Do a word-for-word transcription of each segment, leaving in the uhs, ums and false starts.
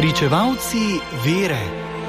Pričevalci vere.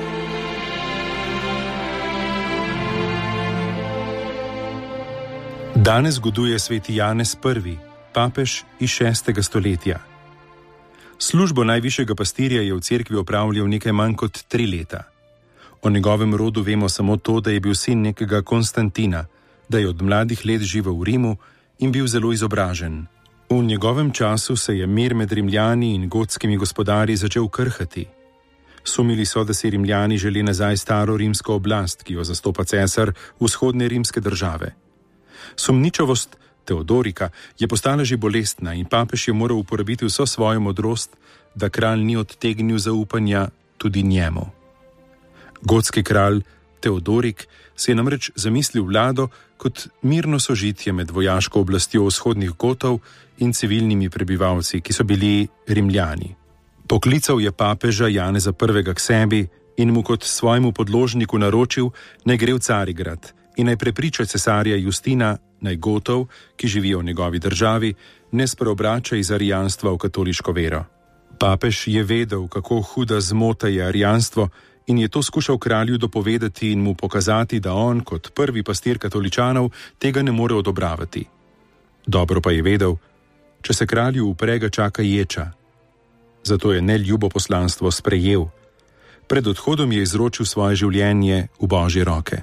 Danes goduje sveti Janez Prvi, papež iz šestega stoletja. Službo najvišjega pastirja je v cerkvi opravljal nekaj manj kot tri leta. O njegovem rodu vemo samo to, da je bil sin nekega Konstantina, da je od mladih let živel v Rimu in bil zelo izobražen. V njegovem času se je mir med Rimljani in gotskimi gospodarji začel krhati. Sumili so, da si Rimljani želi nazaj staro rimsko oblast, ki jo zastopa cesar vzhodne rimske države. Sumničavost Teodorika je postala že bolestna in papež je moral uporabiti vso svojo modrost, da kralj ni odtegnil zaupanja tudi njemu. Gotski kralj Teodorik se je namreč zamislil vlado kot mirno sožitje med vojaško oblastjo vzhodnih Gotov in civilnimi prebivalci, ki so bili Rimljani. Poklical je papeža Janeza Prvega k sebi in mu kot svojemu podložniku naročil, naj gre v Carigrad in naj prepriča cesarja Justina, naj Gotov, ki živijo v njegovi državi, ne spreobrača iz arijanstva v katoliško vero. Papež je vedel, kako huda zmota je arijanstvo, in je to skušal kralju dopovedati in mu pokazati, da on, kot prvi pastir katoličanov, tega ne more odobravati. Dobro pa je vedel, če se kralju upre, ga čaka ječa. Zato je neljubo poslanstvo sprejel. Pred odhodom je izročil svoje življenje v Božje roke.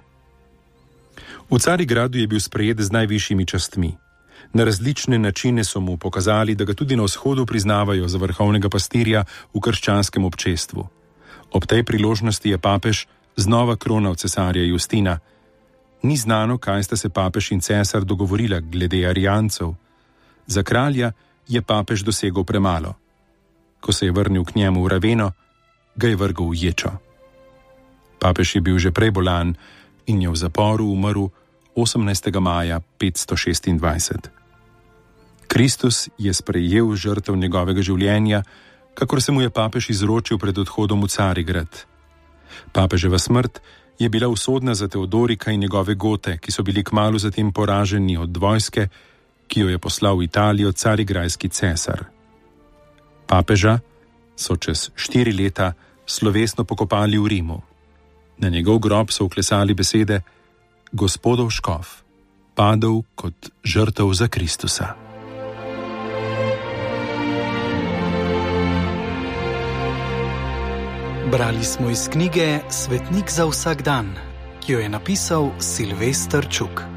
V Carigradu je bil sprejet z najvišjimi častmi. Na različne načine so mu pokazali, da ga tudi na vzhodu priznavajo za vrhovnega pastirja v krščanskem občestvu. Ob tej priložnosti je papež znova kronal cesarja Justina. Ni znano, kaj sta se papež in cesar dogovorila glede arijancev. Za kralja je papež dosegel premalo. Ko se je vrnil k njemu v Raveno, ga je vrgel v ječo. Papež je bil že prej bolan in je v zaporu umrl osemnajstega maja petsto šestindvajset. Kristus je sprejel žrtev njegovega življenja, kakor se mu je papež izročil pred odhodom v Carigrad. Papeževa smrt je bila usodna za Teodorika in njegove Gote, ki so bili kmalu zatem poraženi od vojske, ki jo je poslal v Italijo carigrajski cesar. Papeža so čez štiri leta slovesno pokopali v Rimu. Na njegov grob so vklesali besede: Gospodov škof, padel kot žrtev za Kristusa. Brali smo iz knjige Svetnik za vsak dan, ki jo je napisal Silvester Čuk.